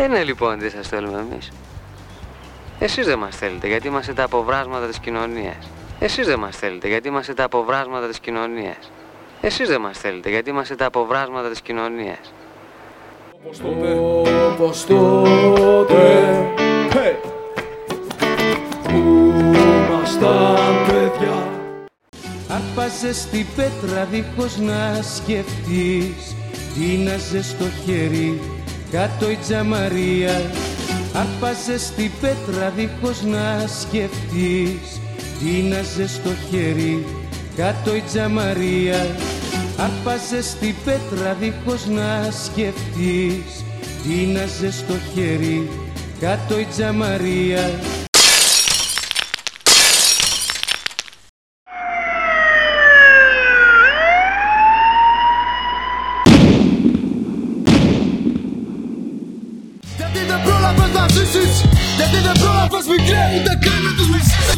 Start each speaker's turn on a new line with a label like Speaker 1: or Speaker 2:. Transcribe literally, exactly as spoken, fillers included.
Speaker 1: Δεν είναι λοιπόν τι σας θέλουμε εμείς. Εσείς δεν μας θέλετε γιατί είμαστε τα αποβράσματα της κοινωνίας. Εσείς δεν μας θέλετε γιατί είμαστε τα αποβράσματα της κοινωνίας. Εσείς δεν μας θέλετε γιατί είμαστε τα αποβράσματα της κοινωνίας.
Speaker 2: Όπως τότε, όπως τότε, hey. Που ήμασταν παιδιά.
Speaker 3: Άρπαζες την πέτρα δίχως να σκεφτείς, τίναζες στο χέρι κάτω η τζαμαρία. Άρπαζες την πέτρα δίχως να σκεφτείς, τίναζες στο χέρι κάτω η τζαμαρία. Άρπαζες την πέτρα δίχως να σκεφτείς, τίναζες στο χέρι κάτω η τζαμαρία.
Speaker 2: Γιατί δεν πρόλαβες να ζήσεις, γιατί δεν πρόλαβες μικρέ ούτε καν να τους μισείς.